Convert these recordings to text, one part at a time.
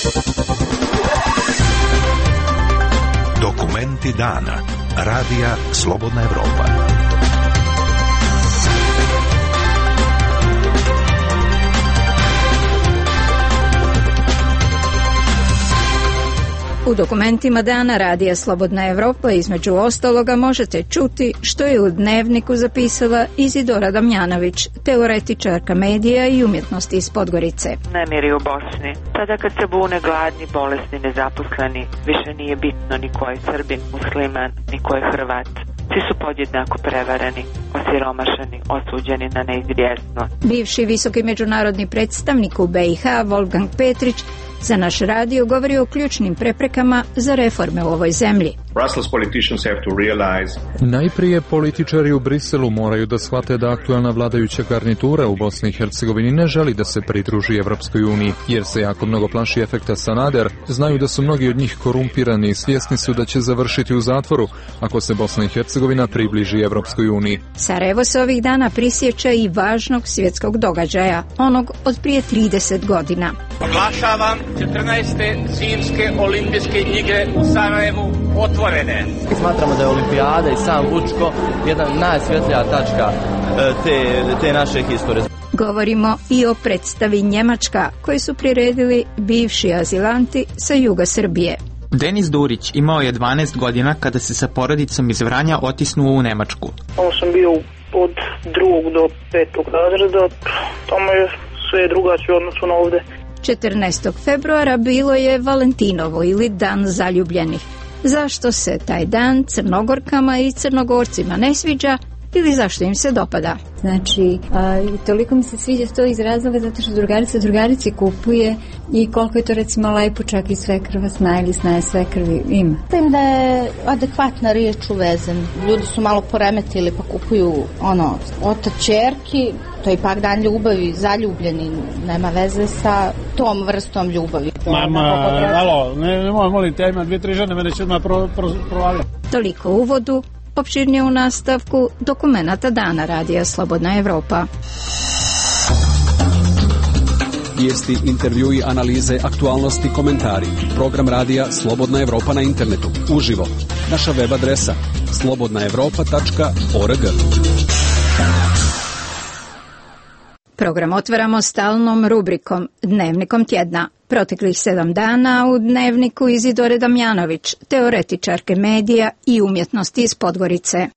Dokumenti dana. Radija Slobodna Evropa. U dokumentima dana Radija Slobodna Evropa između ostaloga možete čuti što je u Dnevniku zapisala Izidora Damjanović, teoretičarka medija i umjetnosti iz Podgorice. Nemiri u Bosni. Tada kad se bune gladni, bolesni, nezaposleni, više nije bitno ni ko je Srbin, musliman, ni ko je Hrvat. Svi su podjednako prevareni, osiromašeni, osuđeni na neizvjesnost. Bivši visoki međunarodni predstavnik u BiH, Wolfgang Petrić, za naš radio govori o ključnim preprekama za reforme u ovoj zemlji. Najprije političari u Briselu moraju da shvate da aktualna vladajuća garnitura u Bosni i Hercegovini ne želi da se pridruži Evropskoj uniji, jer se jako mnogo plaši efekta Sanader, znaju da su mnogi od njih korumpirani i svjesni su da će završiti u zatvoru ako se Bosna i Hercegovina približi Evropskoj uniji. Sarajevo se ovih dana prisjeća i važnog svjetskog događaja, onog od prije 30 godina. Oglašavam 14. zimske olimpijske igre u Sarajevu otvorene. Smatramo da je olimpijada i sam Vučko jedna najsvjetlija tačka te naše historije. Govorimo i o predstavi Njemačka koju su priredili bivši azilanti sa juga Srbije. Denis Durić imao je 12 godina kada se sa porodicom iz Vranja otisnuo u Nemačku. Tamo sam bio od 2. do 5. razreda, tamo je sve drugačije u odnosu na ovdje. 14. februara bilo je Valentinovo ili Dan zaljubljenih. Zašto se taj dan Crnogorkama i Crnogorcima ne sviđa ili zašto im se dopada? Znači, toliko mi se sviđa to iz razloga zato što drugarici kupuje i koliko je to recimo lepo čak i svekrva sna ili snaje svekrvi ima. Mislim da je adekvatna riječ uvezen. Ljudi su malo poremetili pa kupuju otac ćerki, to je ipak dan ljubavi, zaljubljeni, nema veze sa tom vrstom ljubavi. Alo, nemoj molim te, ima 2-3 žene, mene će odmah provaliti. Toliko u uvodu. Opširnije u nastavku dokumenata dana Radija Slobodna Evropa. Vijesti, intervjui, analize, aktualnosti, komentari. Program Radija Slobodna Evropa na internetu. Uživo. Naša web adresa slobodnaevropa.org. Program otvaramo stalnom rubrikom Dnevnikom tjedna. Proteklih 7 dana u Dnevniku Izidore Damjanović, teoretičarke medija i umjetnosti iz Podgorice. 8.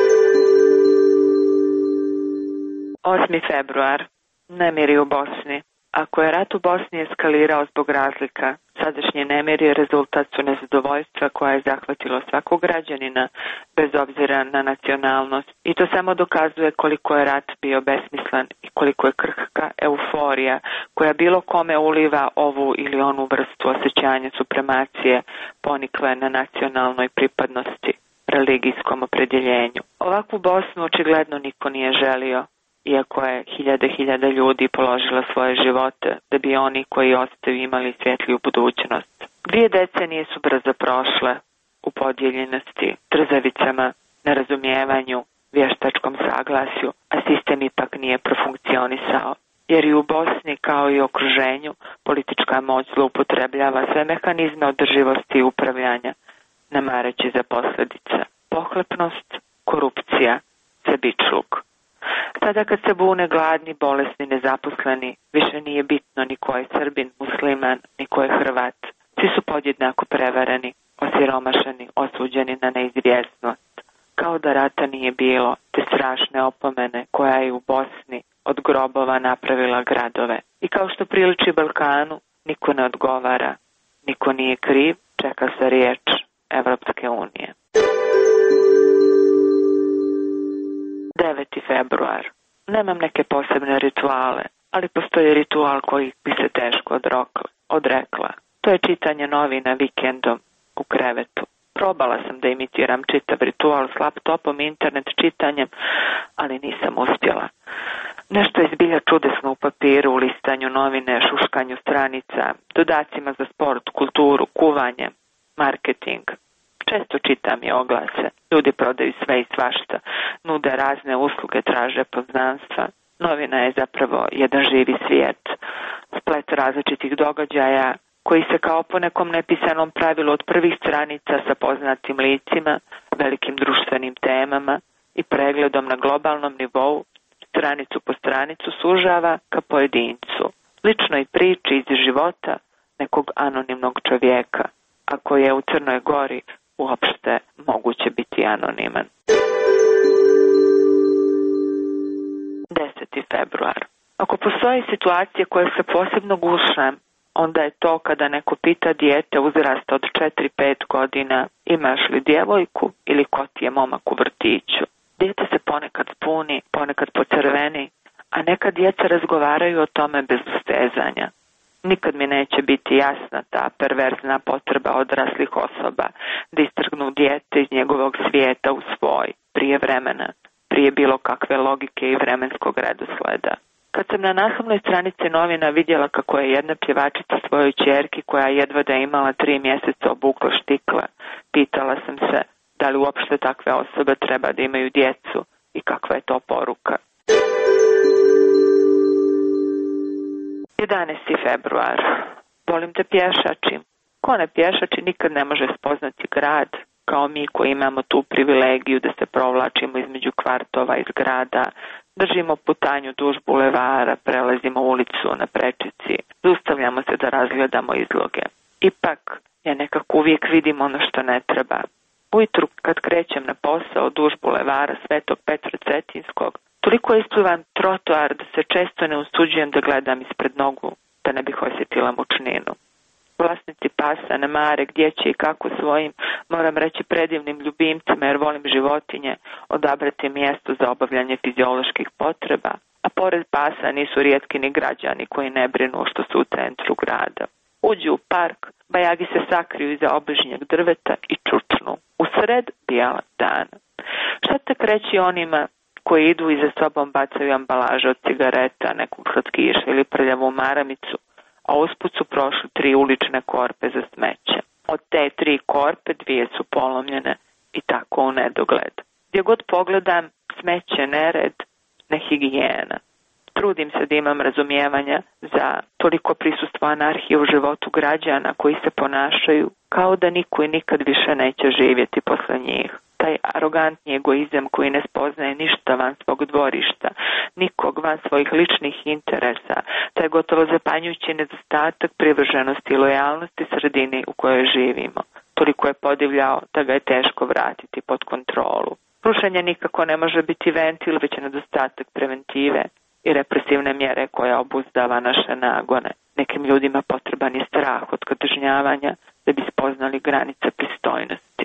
februar. Nemiri u Bosni. Ako je rat u Bosni eskalirao zbog razlika, sadašnji nemiri je rezultat su nezadovoljstva koja je zahvatilo svakog građanina bez obzira na nacionalnost. I to samo dokazuje koliko je rat bio besmislen i koliko je krhka euforija koja bilo kome uliva ovu ili onu vrstu osjećanja supremacije ponikle na nacionalnoj pripadnosti, religijskom opredjeljenju. Ovakvu Bosnu očigledno niko nije želio, iako je hiljade ljudi položila svoje živote da bi oni koji ostaju imali svjetliju budućnost. 2 decenije su brzo prošle u podijeljenosti, trzavicama, nerazumijevanju, vještačkom saglasju, a sistem ipak nije profunkcionisao. Jer i u Bosni kao i okruženju politička moć zloupotrebljava sve mehanizme održivosti i upravljanja, ne mareći za posljedice. Pohlepnost, korupcija, sebičluk. Tada kad se bune gladni, bolesni, nezaposleni, više nije bitno ni ko je Srbin, musliman, ni ko je Hrvat. Svi su podjednako prevareni, osiromašeni, osuđeni na neizvjesnost. Kao da rata nije bilo, te strašne opomene koja je u Bosni od grobova napravila gradove. I kao što priliči Balkanu, niko ne odgovara, niko nije kriv, čeka se riječ Evropske unije. 9. februar. Nemam neke posebne rituale, ali postoji ritual koji bi se teško odrekla. To je čitanje novina vikendom u krevetu. Probala sam da imitiram čitav ritual s laptopom i internet čitanjem, ali nisam uspjela. Nešto je zbilja čudesno u papiru, u listanju novine, šuškanju stranica, dodacima za sport, kulturu, kuvanje, marketing. Često čitam i oglase. Ljudi prodaju sve i svašta, nude razne usluge, traže poznanstva. Novina je zapravo jedan živi svijet, splet različitih događaja koji se kao po nekom nepisanom pravilu od prvih stranica sa poznatim licima, velikim društvenim temama i pregledom na globalnom nivou, stranicu po stranicu sužava ka pojedincu, ličnoj priči iz života nekog anonimnog čovjeka, ako je u Crnoj Gori uopšte moguće biti anoniman. 10. februar. Ako postoje situacije koje se posebno gušam, onda je to kada neko pita dijete uzrasta od 4-5 godina imaš li djevojku ili ko ti je momak u vrtiću. Dijete se ponekad spuni, ponekad pocrveni, a neka djeca razgovaraju o tome bez ustezanja. Nikad mi neće biti jasna ta perverzna potreba odraslih osoba da istrgnu dijete iz njegovog svijeta u svoj, prije vremena, prije bilo kakve logike i vremenskog redosleda. Kad sam na naslovnoj stranici novina vidjela kako je jedna pjevačica svojoj ćerki koja jedva da je imala 3 mjeseca obukla štikle, pitala sam se da li uopšte takve osobe treba da imaju djecu i kakva je to poruka. 11. februar. Volim da pješačim. Ko ne pješači nikad ne može spoznati grad, kao mi koji imamo tu privilegiju da se provlačimo između kvartova iz grada, držimo putanju duž bulevara, prelazimo ulicu na prečici, zaustavljamo se da razgledamo izloge. Ipak, ja nekako uvijek vidim ono što ne treba. Ujutru kad krećem na posao duž bulevara Svetog Petra Cetinskog, toliko isplivam trotoar da se često ne usuđujem da gledam ispred nogu, da ne bih osjetila mučninu. Vlasnici pasa ne mare gdje će i kako svojim, moram reći predivnim ljubimcima jer volim životinje, odabrati mjesto za obavljanje fizioloških potreba, a pored pasa nisu rijetki ni građani koji ne brinu što su u centru grada. Uđu u park, bajagi se sakriju iza obližnjeg drveta i čučnu. U sred bijela dana. Šta tek reći onima koji idu i za sobom bacaju ambalaže od cigareta, nekog slatkiša ili prljavu maramicu, a usput su prošli 3 ulične korpe za smeće. Od te 3 korpe 2 su polomljene i tako u nedogled. Gdje god pogledam, smeće, nered, nehigijena. Trudim se da imam razumijevanja za toliko prisustvo anarhije u životu građana koji se ponašaju kao da niko i nikad više neće živjeti posle njih. Taj arogantni egoizam koji ne spoznaje ništa van svog dvorišta, nikog van svojih ličnih interesa, taj gotovo zapanjujući nedostatak privrženosti i lojalnosti sredini u kojoj živimo. Toliko je podivljao da ga je teško vratiti pod kontrolu. Rušenje nikako ne može biti ventil, već nedostatak preventive i represivne mjere koja obuzdava naše nagone. Nekim ljudima potreban je strah od kažnjavanja da bi spoznali granice pristojnosti.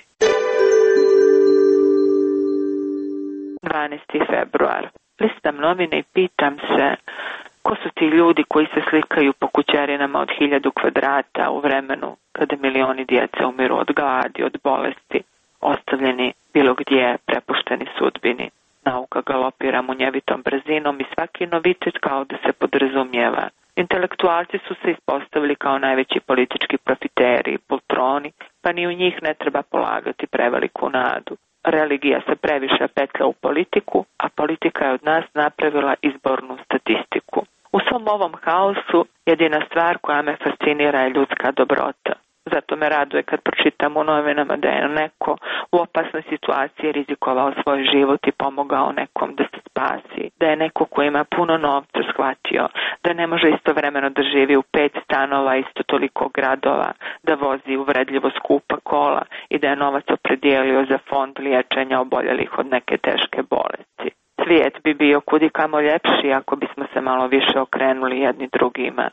12. februar. Listam novine i pitam se ko su ti ljudi koji se slikaju po kućerinama od 1000 kvadrata u vremenu kada milioni djece umiru od gladi, od bolesti, ostavljeni bilo gdje, prepušteni sudbini. Nauka galopira munjevitom brzinom i svaki novitet kao da se podrazumijeva. Intelektualci su se ispostavili kao najveći politički profiteri, poltroni, pa ni u njih ne treba polagati preveliku nadu. Religija se previše petlja u politiku, a politika je od nas napravila izbornu statistiku. U svom ovom haosu jedina stvar koja me fascinira je ljudska dobrota. Zato me raduje kad pročitam u novinama da je neko u opasnoj situaciji rizikovao svoj život i pomogao nekom da se spasi. Da je neko ko ima puno novca shvatio da ne može istovremeno da živi u 5 stanova, isto toliko gradova, da vozi uvredljivo skupa kola i da je novac opredijelio za fond liječenja oboljelih od neke teške bolesti. Svijet bi bio kudikamo ljepši ako bismo se malo više okrenuli jedni drugima.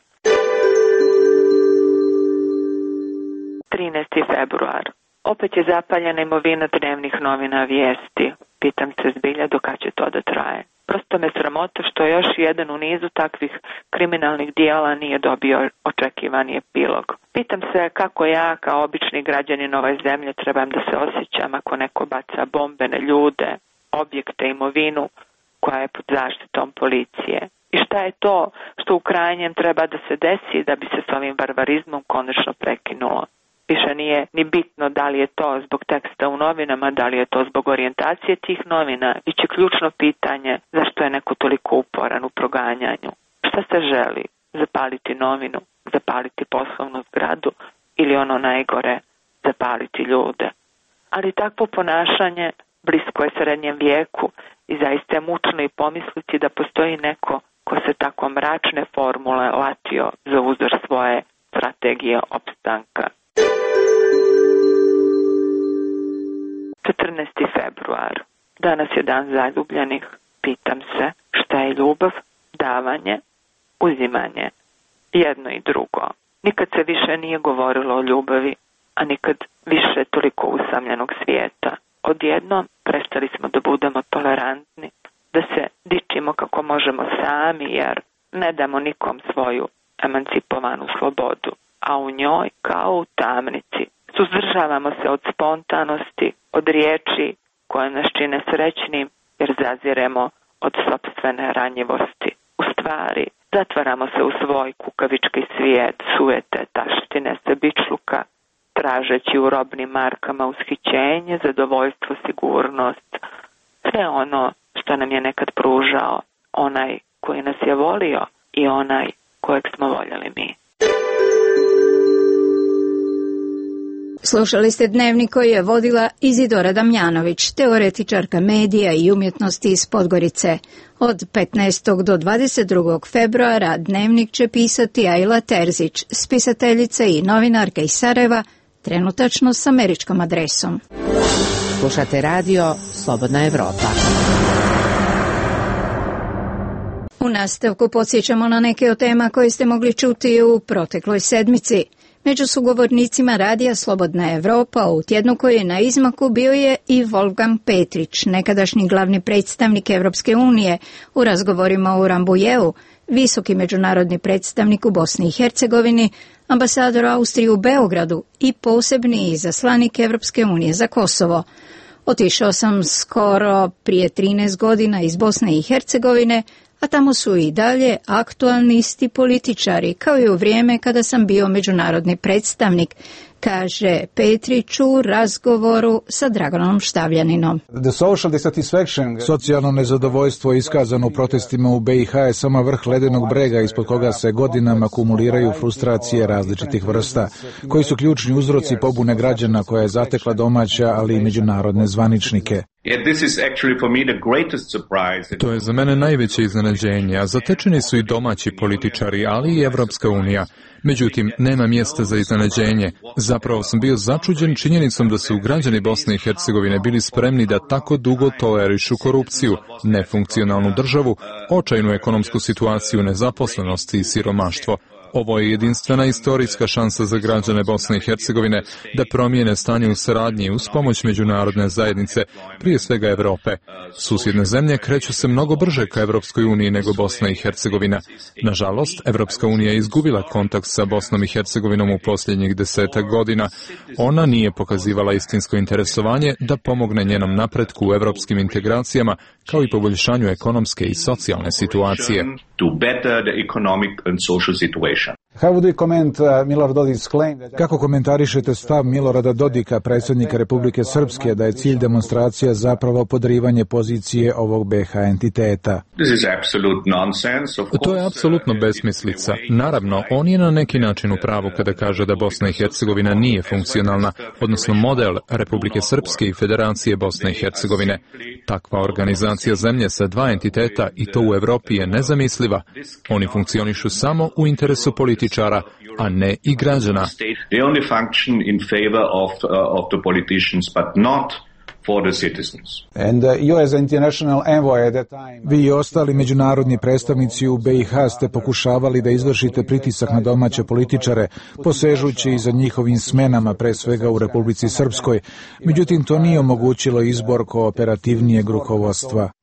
13. februar. Opet je zapaljena imovina dnevnih novina vijesti. Pitam se zbilja do kad će to da traje. Prosto me sramota što još jedan u nizu takvih kriminalnih dijela nije dobio očekivani epilog. Pitam se kako ja kao obični građanin ove zemlje trebam da se osjećam ako neko baca bombe na ljude, objekte, imovinu koja je pod zaštitom policije. I šta je to što u krajnjem treba da se desi da bi se s ovim barbarizmom konačno prekinulo? Više nije ni bitno da li je to zbog teksta u novinama, da li je to zbog orijentacije tih novina, već je ključno pitanje zašto je neko toliko uporan u proganjanju. Šta se želi? Zapaliti novinu, zapaliti poslovnu zgradu ili ono najgore, zapaliti ljude. Ali takvo ponašanje blisko je srednjem vijeku i zaista je mučno i pomisliti da postoji neko ko se tako mračne formule latio za uzor svoje strategije opstanka. 14. februar. Danas je dan zaljubljenih. Pitam se šta je ljubav, davanje, uzimanje, jedno i drugo. Nikad se više nije govorilo o ljubavi, a nikad više toliko usamljenog svijeta. Odjednom prestali smo da budemo tolerantni, da se dičimo kako možemo sami jer ne damo nikom svoju emancipovanu slobodu, a u njoj kao u tamnici suzdržavamo se od spontanosti, od riječi koje nas čine srećnim jer zaziremo od sopstvene ranjivosti. U stvari, zatvaramo se u svoj kukavički svijet sujete, taštine, sebičluka, tražeći u robnim markama ushićenje, zadovoljstvo, sigurnost, sve ono što nam je nekad pružao onaj koji nas je volio i onaj kojeg smo voljeli mi. Slušali ste dnevnik koji je vodila Izidora Damjanović, teoretičarka medija i umjetnosti iz Podgorice. Od 15. do 22. februara dnevnik će pisati Ajla Terzić, spisateljica i novinarka iz Sarajeva, trenutačno s američkom adresom. Slušate radio Slobodna Evropa. U nastavku podsjećamo na neke od tema koje ste mogli čuti u protekloj sedmici. Među sugovornicima radija Slobodna Evropa u tjednu koji je na izmaku bio je i Wolfgang Petrić, nekadašnji glavni predstavnik Evropske unije, u razgovorima u Rambujeu, visoki međunarodni predstavnik u Bosni i Hercegovini, ambasador Austrije u Beogradu i posebni izaslanik Evropske unije za Kosovo. Otišao sam skoro prije 13 godina iz Bosne i Hercegovine, a tamo su i dalje aktualni isti političari, kao i u vrijeme kada sam bio međunarodni predstavnik, kaže Petrić u razgovoru sa Dragonom Štavljaninom. Socijalno nezadovoljstvo iskazano u protestima u BiH je samo vrh ledenog brega ispod koga se godinama kumuliraju frustracije različitih vrsta, koji su ključni uzroci pobune građana koja je zatekla domaća, ali i međunarodne zvaničnike. To je za mene najveće iznenađenje, a zatečeni su i domaći političari, ali i Evropska unija. Međutim, nema mjesta za iznenađenje. Zapravo sam bio začuđen činjenicom da su građani Bosne i Hercegovine bili spremni da tako dugo tolerišu korupciju, nefunkcionalnu državu, očajnu ekonomsku situaciju, nezaposlenosti i siromaštvo. Ovo je jedinstvena istorijska šansa za građane Bosne i Hercegovine da promijene stanje u saradnji uz pomoć međunarodne zajednice, prije svega Evrope. Susjedne zemlje kreću se mnogo brže ka Evropskoj uniji nego Bosna i Hercegovina. Nažalost, Evropska unija je izgubila kontakt sa Bosnom i Hercegovinom u posljednjih 10 godina. Ona nije pokazivala istinsko interesovanje da pomogne njenom napretku u evropskim integracijama, kao i poboljšanju ekonomske i socijalne situacije. Kako komentarišete stav Milorada Dodika, predsjednika Republike Srpske, da je cilj demonstracija zapravo podrivanje pozicije ovog BiH entiteta? To je apsolutno besmislica. Naravno, on je na neki način u pravu kada kaže da Bosna i Hercegovina nije funkcionalna, odnosno model Republike Srpske i Federacije Bosne i Hercegovine. Takva organizacija zemlje sa dva entiteta i to u Evropi je nezamisliva. Oni funkcionišu samo u interesu političara, a ne i građana. Vi i ostali međunarodni predstavnici u BiH ste pokušavali da izvršite pritisak na domaće političare, posežući i za njihovim smenama, pre svega u Republici Srpskoj. Međutim, to nije omogućilo izbor kooperativnijeg rukovodstva.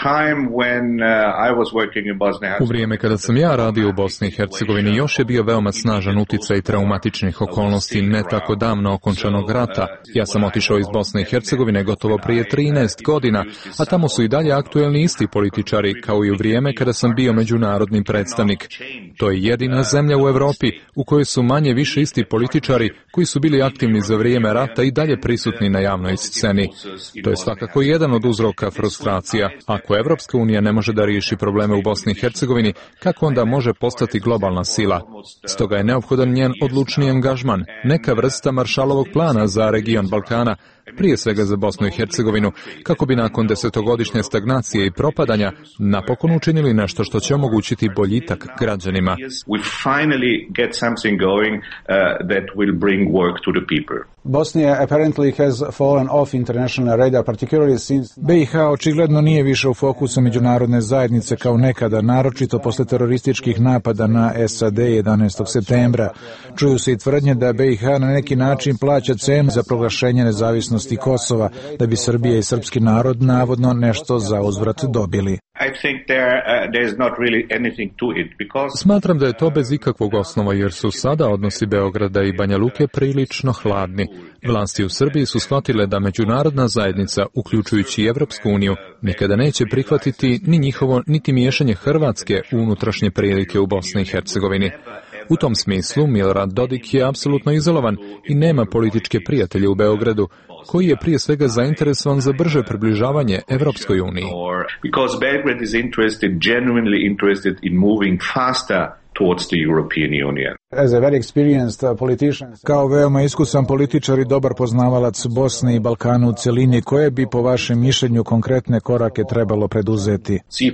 U vrijeme kada sam ja radio u Bosni i Hercegovini još je bio veoma snažan uticaj traumatičnih okolnosti ne tako davno okončanog rata. Ja sam otišao iz Bosne i Hercegovine gotovo prije 13 godina, a tamo su i dalje aktuelni isti političari, kao i u vrijeme kada sam bio međunarodni predstavnik. To je jedina zemlja u Europi u kojoj su manje više isti političari koji su bili aktivni za vrijeme rata i dalje prisutni na javnoj sceni. To je svakako jedan od uzroka frustracija. Ako Evropska unija ne može da riješi probleme u Bosni i Hercegovini, kako onda može postati globalna sila? Stoga je neophodan njen odlučni angažman, neka vrsta Maršalovog plana za region Balkana, prije svega za Bosnu i Hercegovinu, kako bi nakon 10-godišnje stagnacije i propadanja napokon učinili nešto što će omogućiti boljitak građanima. Bosnia apparently has fallen off international radar, particularly since BiH očigledno nije više u fokusu međunarodne zajednice kao nekada, naročito posle terorističkih napada na SAD 11. septembra. Čuju se i tvrdnje da BiH na neki način plaća cenu za proglašenje nezavisnosti Kosova, da bi Srbija i srpski narod navodno nešto za uzvrat dobili. Smatram da je to bez ikakvog osnova, jer su sada odnosi Beograda i Banja Luke prilično hladni. Vlasti u Srbiji su shvatile da međunarodna zajednica, uključujući i Evropsku uniju, nikada neće prihvatiti ni njihovo, niti miješanje Hrvatske u unutrašnje prilike u Bosni i Hercegovini. U tom smislu Milorad Dodik je apsolutno izolovan i nema političke prijatelje u Beogradu, koji je prije svega zainteresovan za brže približavanje Evropskoj uniji. Kao veoma iskusan političar i dobar poznavalac Bosne i Balkana u celini, koje bi po vašem mišljenju konkretne korake trebalo preduzeti?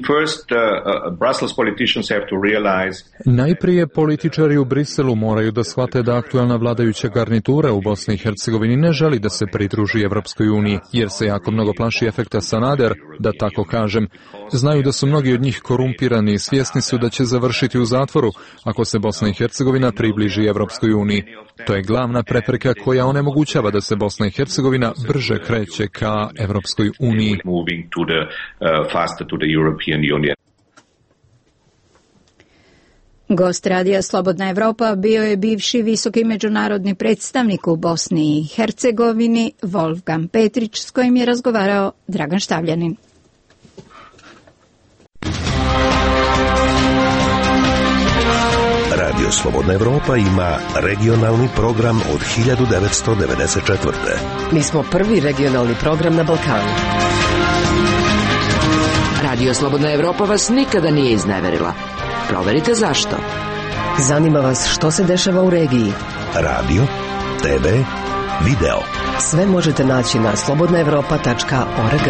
Najprije političari u Briselu moraju da shvate da aktuelna vladajuća garnitura u Bosni i Hercegovini ne želi da se pridruži Evropskoj uniji, jer se jako mnogo plaši efekta Sanader, da tako kažem. Znaju da su mnogi od njih korumpirani i svjesni su da će završiti u zatvoru ako se Bosna i Hercegovina približi Evropskoj uniji. To je glavna prepreka koja onemogućava da se Bosna i Hercegovina brže kreće ka Evropskoj uniji. Gost radija Slobodna Evropa bio je bivši visoki međunarodni predstavnik u Bosni i Hercegovini Wolfgang Petrić, s kojim je razgovarao Dragan Štavljanin. Radio Slobodna Evropa ima regionalni program od 1994. Mi smo prvi regionalni program na Balkanu. Radio Slobodna Evropa vas nikada nije izneverila. Proverite zašto. Zanima vas što se dešava u regiji. Radio, TV, video. Sve možete naći na slobodnaevropa.org.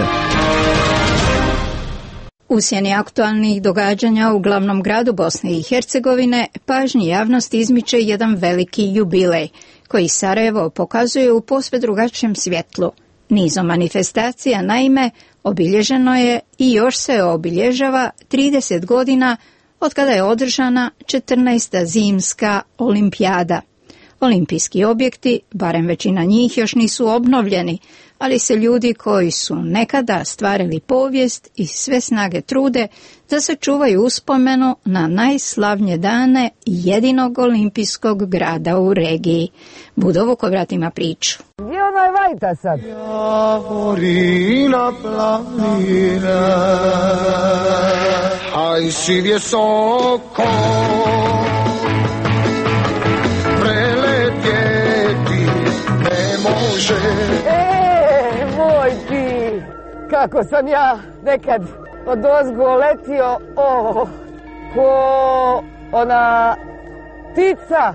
U sjeni aktualnih događanja u glavnom gradu Bosne i Hercegovine pažnji javnosti izmiče jedan veliki jubilej, koji Sarajevo pokazuje u posve drugačijem svjetlu. Nizom manifestacija, naime, obilježeno je i još se obilježava 30 godina od kada je održana 14. zimska olimpijada. Olimpijski objekti, barem većina njih, još nisu obnovljeni, ali se ljudi koji su nekada stvarili povijest i sve snage trude da sačuvaju uspomenu na najslavnije dane jedinog olimpijskog grada u regiji. Budo Vukovrat ima priču. Gdje onaj Vajta sad? Javorina planina, aj si visoko, preletjeti ne može. Moj ti, kako sam ja nekad od ozgo letio, ko ona ptica.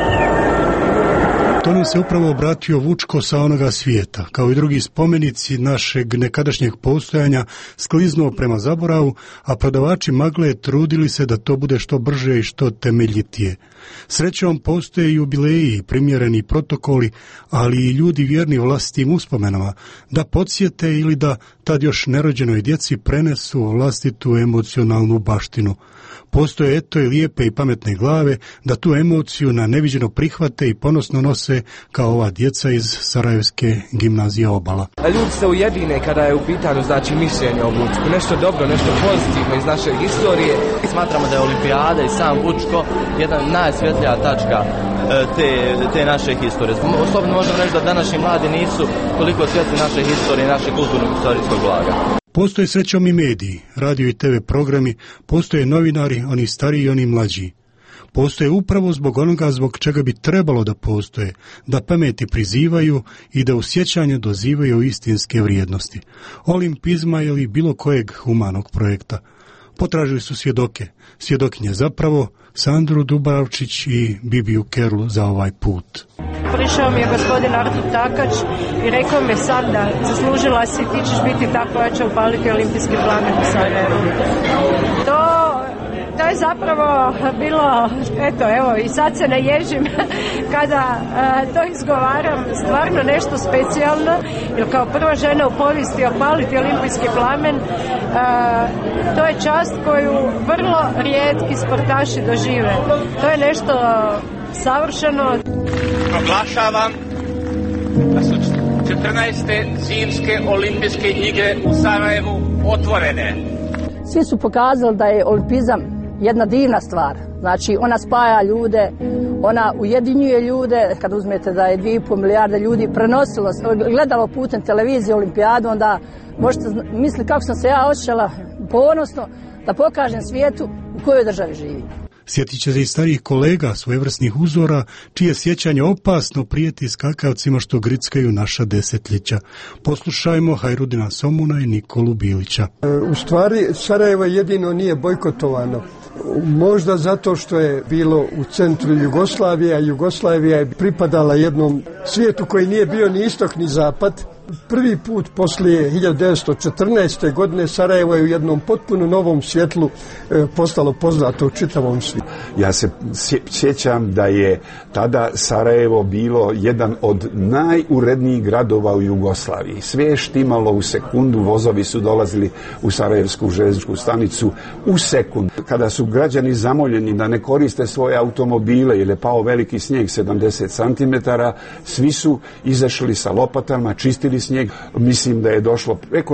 To nam se upravo obratio Vučko sa onoga svijeta. Kao i drugi spomenici našeg nekadašnjeg postojanja skliznuo prema zaboravu, a prodavači magle trudili se da to bude što brže i što temeljitije. Srećom postoje jubileji i primjereni protokoli, ali i ljudi vjerni vlastitim uspomenama, da podsjete ili da tad još nerođenoj djeci prenesu vlastitu emocionalnu baštinu. Postoje eto i lijepe i pametne glave da tu emociju na neviđeno prihvate i ponosno nose kao ova djeca iz Sarajevske gimnazije Obala. Ljudi se ujedine kada je u pitanju mišljenje o Vučku. Nešto dobro, nešto pozitivno iz naše historije. Smatramo da je olimpijada i sam Vučko jedna najsvjetlija tačka te naše historije. Osobno možemo reći da današnji mladi nisu toliko svjesni naše historije i naše kulturno-historijskog blaga. Postoje srećom i mediji, radio i TV programi, postoje novinari, oni stariji i oni mlađi. Postoje upravo zbog onoga zbog čega bi trebalo da postoje, da pameti prizivaju i da u sjećanje dozivaju istinske vrijednosti, olimpizma ili bilo kojeg humanog projekta. Potražili su svjedokinje zapravo, Sandru Dubravčić i Bibiju Kerlu za ovaj put. Prišao mi je gospodin Artur Takač i rekao mi Sanda, zaslužila si, ti ćeš biti ta koja će upaliti olimpijski plamen u Sarajevu. To je zapravo bilo, evo i sad se naježim kada to izgovaram, stvarno nešto specijalno, jer kao prva žena u povijesti opaliti olimpijski plamen, to je čast koju vrlo rijetki sportaši dožive. To je nešto savršeno. Proglašavam da su 14. zimske olimpijske igre u Sarajevu otvorene. Svi su pokazali da je olimpizam jedna divna stvar. Znači, ona spaja ljude, ona ujedinjuje ljude. Kad uzmete da je 2,5 milijarde ljudi prenosilo, gledalo putem televizije olimpijadu, onda možete misliti kako sam se ja osjećala ponosno da pokažem svijetu u kojoj državi živim. Sjetit će se i starijih kolega svojevrsnih uzora, čije sjećanje opasno prijeti skakavcima što grickaju naša desetljeća. Poslušajmo Hajrudina Somuna i Nikolu Bilića. U stvari, Sarajevo jedino nije bojkotovano. Možda zato što je bilo u centru Jugoslavije, a Jugoslavija je pripadala jednom svijetu koji nije bio ni istok ni zapad. Prvi put poslije 1914. godine Sarajevo je u jednom potpuno novom svjetlu postalo poznato u čitavom svijetu. Ja se sjećam da je tada Sarajevo bilo jedan od najurednijih gradova u Jugoslaviji. Sve je štimalo u sekundu, vozovi su dolazili u Sarajevsku željezničku stanicu u sekundu. Kada su građani zamoljeni da ne koriste svoje automobile jer je pao veliki snijeg 70 cm, svi su izašli sa lopatama, čistili snijeg. Mislim da je došlo preko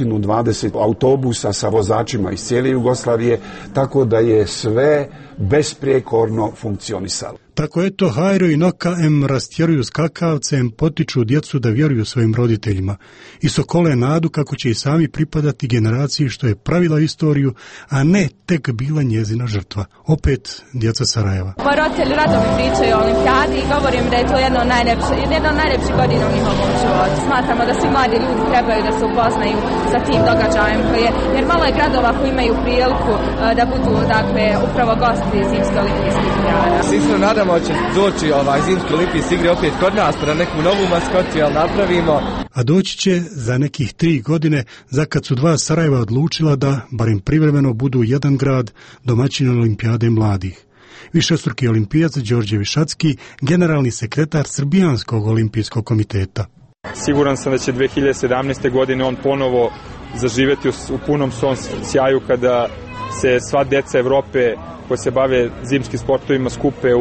120 autobusa sa vozačima iz cijele Jugoslavije, tako da je sve besprijekorno funkcionisalo. Tako eto, Hajro i Noka rastjeruju skakavce, potiču djecu da vjeruju svojim roditeljima i sokole nadu kako će i sami pripadati generaciji što je pravila istoriju, a ne tek bila njezina žrtva. Opet djeca Sarajeva. Moji roditelji rado mi pričaju o olimpijadi i govorim da je to jedna od najljepših godina u njihovom životu. Smatramo da svi mladi ljudi trebaju da se upoznaju sa tim događajem jer malo je gradova koji imaju priliku da budu upravo gosti zimske olimpijske igre. Nadamo će doći zimske olimpijske igre opet kod nas, da neku novu maskotiju napravimo. A doći će za nekih 3 godine, za kad su 2 Sarajeva odlučila da, barem privremeno, budu jedan grad domaćin olimpijade mladih. Višestruki olimpijac Đorđe Višacki, generalni sekretar Srbijanskog olimpijskog komiteta. Siguran sam da će 2017. godine on ponovo zaživjeti u punom svom sjaju kada se sva deca Evrope koji se bave zimskim sportovima skupe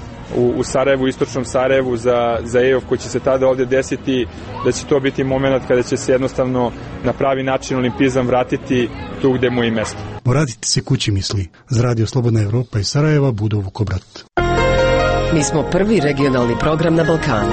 u Sarajevu, istočnom Sarajevu za EOF koji će se tada ovdje desiti, da će to biti moment kada će se jednostavno na pravi način olimpizam vratiti tu gde mu je i mesto. Vratiti se kući, misli. Za Radio Slobodna Evropa iz Sarajeva, Budo Vukobrat. Mi smo prvi regionalni program na Balkanu.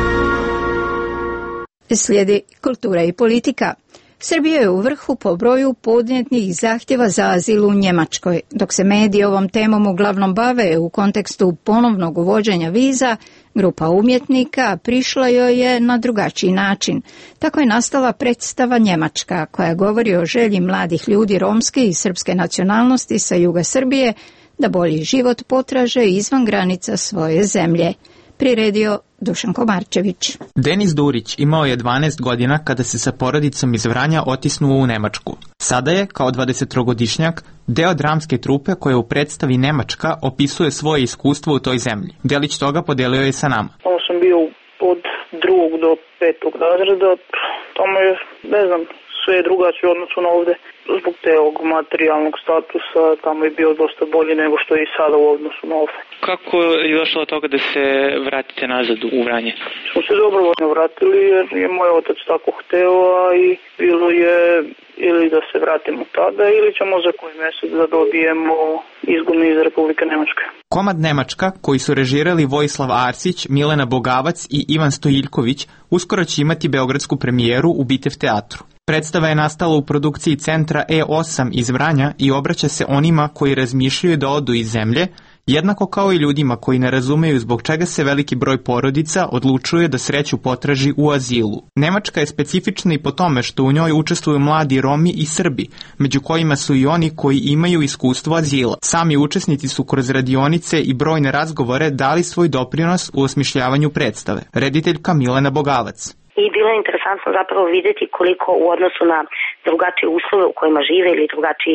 Slijedi kultura i politika. Srbija je u vrhu po broju podnijetih zahtjeva za azil u Njemačkoj. Dok se mediji ovom temom uglavnom bave u kontekstu ponovnog uvođenja viza, grupa umjetnika prišla joj je na drugačiji način. Tako je nastala predstava Njemačka, koja govori o želji mladih ljudi romske i srpske nacionalnosti sa juga Srbije da bolji život potraže izvan granica svoje zemlje. Priredio Dušan Komarčević. Denis Durić imao je 12 godina kada se sa porodicom iz Vranja otisnuo u Nemačku. Sada je, kao 23-godišnjak, deo dramske trupe koja u predstavi Nemačka opisuje svoje iskustvo u toj zemlji. Delić toga podelio je sa nama. Tamo sam bio od 2. do 5. razreda. Tamo je, sve je drugačije u odnosu na ovdje. Zbog tog materijalnog statusa tamo je bio dosta bolji nego što je i sada u odnosu na ovdje. Kako je došlo od toga da se vratite nazad u Vranje? Smo se dobrovoljno vratili jer je moj otac tako hteo, a i bilo je ili da se vratimo tada ili ćemo za koji mjesec da dobijemo izgon iz Republike Nemačke. Komad Nemačka, koji su režirali Vojislav Arsić, Milena Bogavac i Ivan Stojiljković, uskoro će imati beogradsku premijeru u Bitev teatru. Predstava je nastala u produkciji centra E8 iz Vranja i obraća se onima koji razmišljaju da odu iz zemlje, jednako kao i ljudima koji ne razumeju zbog čega se veliki broj porodica odlučuje da sreću potraži u azilu. Nemačka je specifična i po tome što u njoj učestvuju mladi Romi i Srbi, među kojima su i oni koji imaju iskustvo azila. Sami učesnici su kroz radionice i brojne razgovore dali svoj doprinos u osmišljavanju predstave. Rediteljka Milena Bogavac. I bilo je interesantno zapravo vidjeti koliko u odnosu na drugačije uslove u kojima žive ili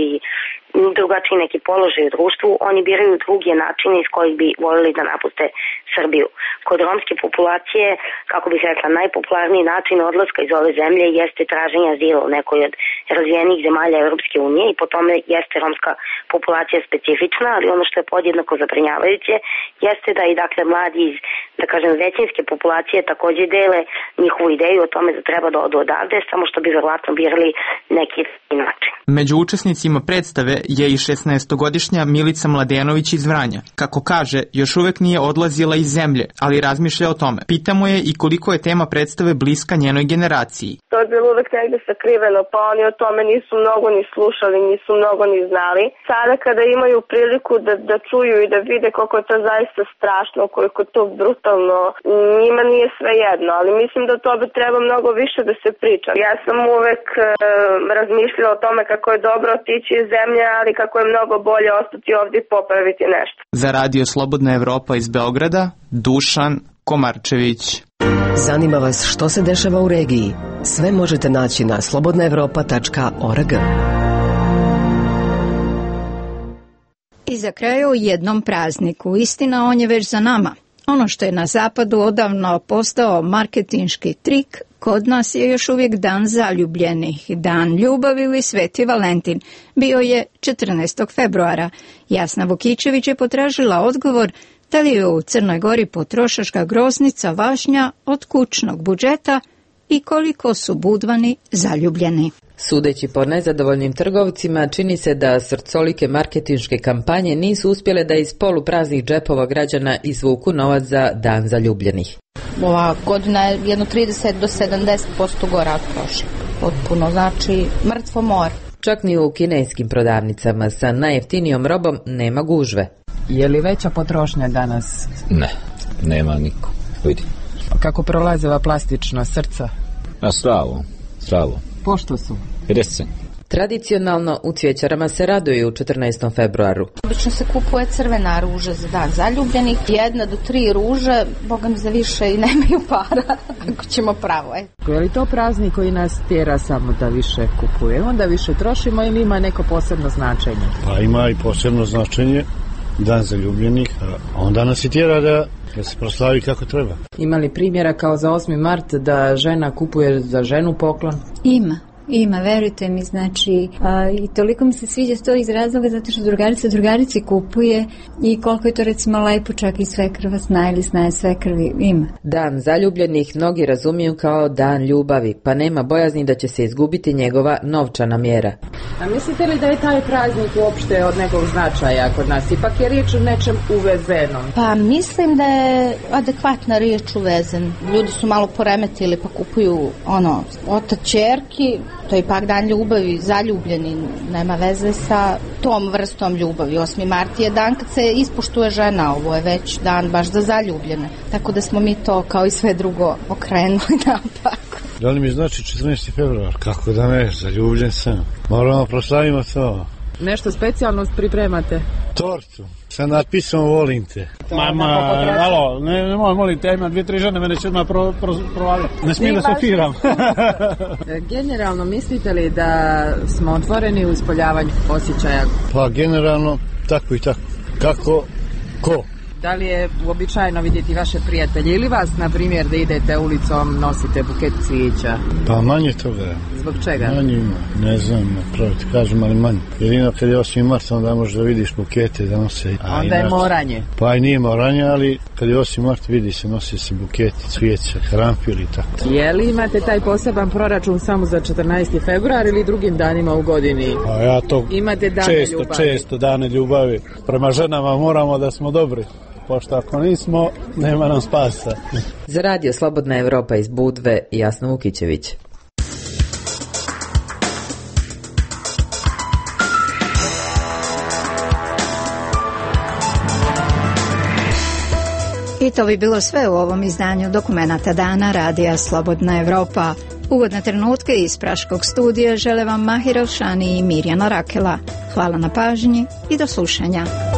drugačiji neki položaj u društvu, oni biraju druge načine iz kojih bi voljeli da napuste Srbiju. Kod romske populacije, kako bih rekla, najpopularniji način odlaska iz ove zemlje jeste traženje azila u nekoj od razvijenih zemalja Europske unije i po tome jeste romska populacija specifična, ali ono što je podjednako zabrinjavajuće jeste da i dakle mladi iz, da kažem, većinske populacije također dele njihovu ideju o tome da treba da odu odavde, samo što bi verovatno birali neki način. Među učesnicima predstave je i 16-godišnja Milica Mladenović iz Vranja. Kako kaže, još uvek nije odlazila iz zemlje, ali razmišlja o tome. Pitamo je i koliko je tema predstave bliska njenoj generaciji. To je bilo uvek negde sakriveno, pa oni o tome nisu mnogo ni slušali, nisu mnogo ni znali. Sada kada imaju priliku da čuju i da vide koliko je to zaista strašno, koliko je to brutalno, njima nije sve jedno, ali mislim da to bi treba mnogo više da se priča. Ja sam uvek razmišljala o tome kako je dobro otići iz zemlje, ali kako je mnogo bolje ostati ovdje i popraviti nešto. Za Radio Slobodna Evropa iz Beograda, Dušan Komarčević. Zanima vas što se dešava u regiji? Sve možete naći na slobodnaevropa.org. I za kraj o jednom prazniku. Istina, on je već za nama. Ono što je na zapadu odavno postao marketinški trik, kod nas je još uvijek dan zaljubljenih, dan ljubavi ili Sveti Valentin. Bio je 14. februara. Jasna Vukićević je potražila odgovor da li je u Crnoj Gori potrošačka groznica važnja od kućnog budžeta i koliko su budvani zaljubljeni. Sudeći po nezadovoljnim trgovcima, čini se da srcolike marketinške kampanje nisu uspjele da iz polupraznih džepova građana izvuku novac za dan zaljubljenih. Ova godina je jedno 30 do 70% gora od prošle. Potpuno, znači mrtvo more. Čak ni u kineskim prodavnicama sa najjeftinijom robom nema gužve. Je li veća potrošnja danas? Ne, nema niko. Vidi. Kako prolaze ova plastična srca? A stravo. Pošto su? 50. Tradicionalno u cvjećarama se raduju u 14. februaru. Obično se kupuje crvena ruža za dan zaljubljenih, 1 do 3 ruže, boga mi za više i nemaju para, ako ćemo pravo. Je li to praznik koji nas tjera samo da više kupujemo, da više trošimo ili ima neko posebno značenje? Pa ima i posebno značenje, dan zaljubljenih, a onda nas i tjera da se proslavi kako treba. Ima li primjera kao za 8. mart da žena kupuje za ženu poklon? Ima, verujte mi, znači i toliko mi se sviđa to iz razloga zato što drugarici kupuje i koliko je to recimo lepo, čak i svekrva zna ili znaje svekrvi, ima. Dan zaljubljenih mnogi razumiju kao dan ljubavi, pa nema bojazni da će se izgubiti njegova novčana mjera. A mislite li da je taj praznik uopšte od nekog značaja kod nas? Ipak je riječ o nečem uvezenom. Pa mislim da je adekvatna riječ uvezen. Ljudi su malo poremetili pa kupuju otac ćerki. To je ipak dan ljubavi, zaljubljeni, nema veze sa tom vrstom ljubavi. 8. mart je dan kad se ispoštuje žena, ovo je već dan baš za zaljubljene. Tako da smo mi to, kao i sve drugo, okrenuli naopako. Da li mi znači 14. februar? Kako da ne, zaljubljen sam. Moramo proslavimo to. Nešto specijalno pripremate? Tortu. Sa natpisom volim te. Alo, nemoj, molim te, ima 2-3 žene, mene će odmah provaliti. Ne smijem da se ofiram. Generalno, mislite li da smo otvoreni u ispoljavanju osjećaja? Pa generalno, tako i tako. Kako? Ko? Da li je uobičajeno vidjeti vaše prijatelje ili vas, na primjer, da idete ulicom, nosite buket cvijeća? Pa manje toga. Zbog čega? Manje ima, ne znam, pravo ti kažem, ali manje. Jedino kad je 8. marta, onda možeš da vidiš bukete da nose. Onda je moranje. Pa i nije moranje, ali kad je 8. marta vidi se, nosi se buketi, cvijeća, karanfil i tako. Je li imate taj poseban proračun samo za 14. februar ili drugim danima u godini? Pa ja to imate često dane ljubavi. Prema ženama moramo da smo dobri. Pošto ako nismo, nema nam spasa. Za radio Slobodna Evropa iz Budve, Jasna Vukićević. I to bi bilo sve u ovom izdanju Dokumenata dana radija Slobodna Evropa. Uvodne trenutke iz Praškog studija žele vam Mahir Elšani i Mirjana Rakela. Hvala na pažnji i do slušanja.